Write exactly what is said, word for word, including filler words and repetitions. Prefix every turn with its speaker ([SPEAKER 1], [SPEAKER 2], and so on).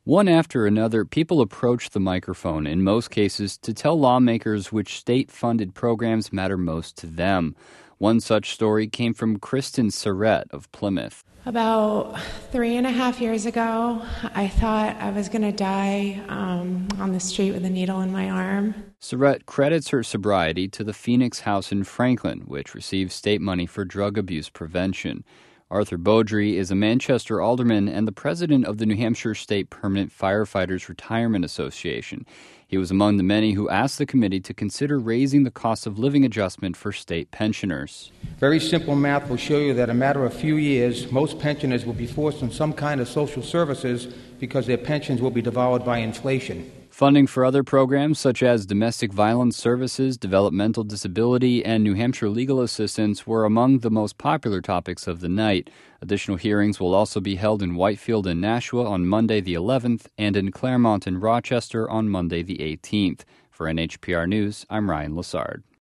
[SPEAKER 1] One after another, people approach the microphone, in most cases, to tell lawmakers which state-funded programs matter most to them. One such story came from Kristen Surrett of Plymouth.
[SPEAKER 2] About three and a half years ago, I thought I was going to die um, on the street with a needle in my arm.
[SPEAKER 1] Surrett credits her sobriety to the Phoenix House in Franklin, which receives state money for drug abuse prevention. Arthur Beaudry is a Manchester alderman and the president of the New Hampshire State Permanent Firefighters Retirement Association. He was among the many who asked the committee to consider raising the cost of living adjustment for state pensioners.
[SPEAKER 3] Very simple math will show you that in a matter of a few years, most pensioners will be forced on some kind of social services because their pensions will be devoured by inflation.
[SPEAKER 1] Funding for other programs such as domestic violence services, developmental disability, and New Hampshire legal assistance were among the most popular topics of the night. Additional hearings will also be held in Whitefield and Nashua on Monday the eleventh and in Claremont and Rochester on Monday the eighteenth. For N H P R News, I'm Ryan Lassard.